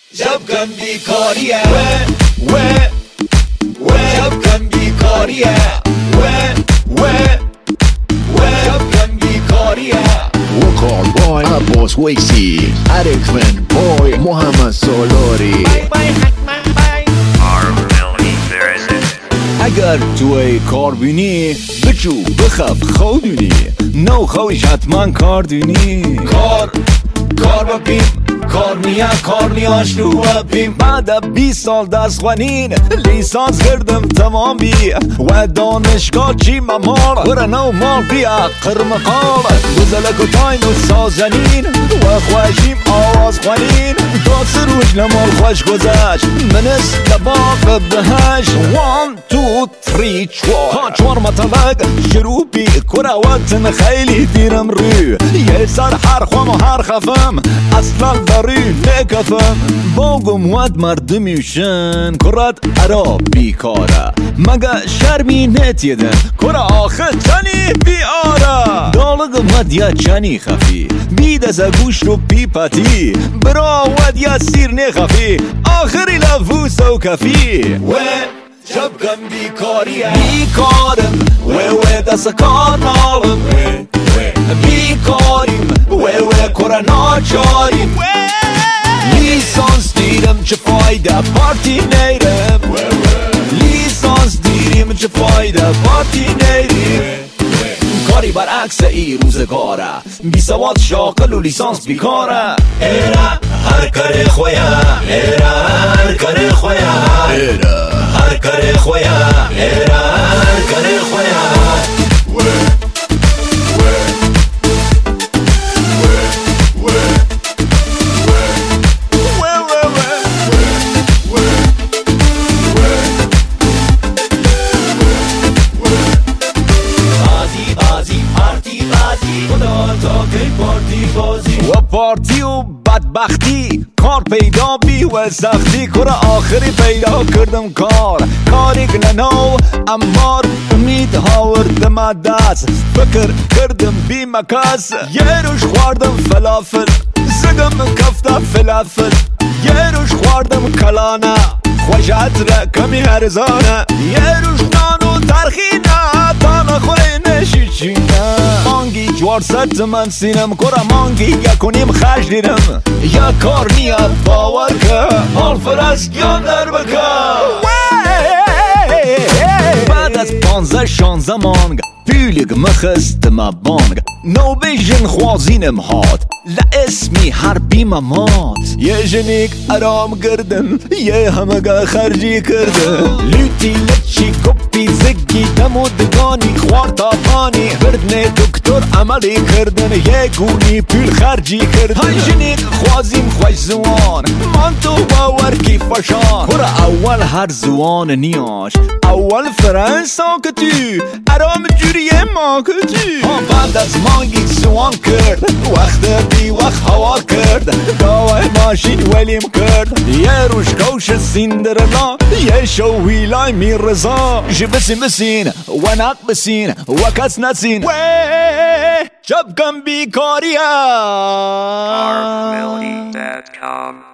شبكن بیکاریه شبکن بیکاریه شبکن بیکاریه وکال بای عباس ویسی ارکمن بای محمد سالاری اگر توی کار بینی بچو بخف خودونی نو خویش حتما کار دونی کار ببین کار نیاش رو ببین بعد 20 سال درس خوانین لیسانس کردم تمامی و دانشگاه چی ممار برنو مال بیا قرمقال گزلک و تاین و سازنین و خوشیم آواز خوانین تا سروش لمال خوش گذشت منس دباق بهش 1 2 3 4 مطلق شروع بی کرواتن خیلی دیرم روی یه سر هر خوام و هر خفم اصلا داری نکفم باگم ود مردمیشن کرد عرب بیکاره مگه شرمی نتیدن کرا آخر چنی بیاره دالگ مدیا چنی خفی بید از گوشت و پیپتی برا ود یا سیر نخفی آخری لفوس و کفی شبکن بیکاریه بیکارم دست کار نالم بیکاریم کرا ناچاریم لیسانس دیرم چه فایده پارتی نیرم لیسانس دیریم چه فایده پارتی نیریم کاری برعکس ای روزگاره بی سواد شاقل و لیسانس بیکاره ایره هر کار خویا هر کار خویا هر کار خویا هر کار خویا و پارتی و بدبختی کار پیدا بی و سختی کرا آخری پیدا کردم کاری گلنو امار امید هاوردم دست فکر کردم بی مکس یه روش خواردم فلافل زدم کفته فلافل یه روش خواردم کلانه خوش عطره کمی هرزانه یه روش نانو ترخینه تا نخوری نشی چینه مانگی 400 من سینم کرا مانگی یکنیم خش دیرم یا کار نیاد باور که حال فرسکیان در بکن بعد از 15-16 مانگ پیلیگ مخست ما بانگ نو بیجن خوازینم هات لاسمی حربی ممات یه جنیک ارام کردن یه همگا خرجی کردن لوتی لچی کپی زگی دمو دگانی خوار تاپانی بردن دکتر عملی کردن یه گونی پول خرجی کردن های جنیک خوازیم خوش زوان من تو باور کی فشان برا اول هر زوان نیاش اول فرنسا کتی ارام جوریه ما کتی بعد از مانگی زوان کرد وقت بی وقت هوا کرد داوه ماشین ولیم کرد یه روش کوش سیندرلا یه شو ویلای میرزا جی بسین و نق بسین و کس نسین شبکن بیکاریا Artmelody.com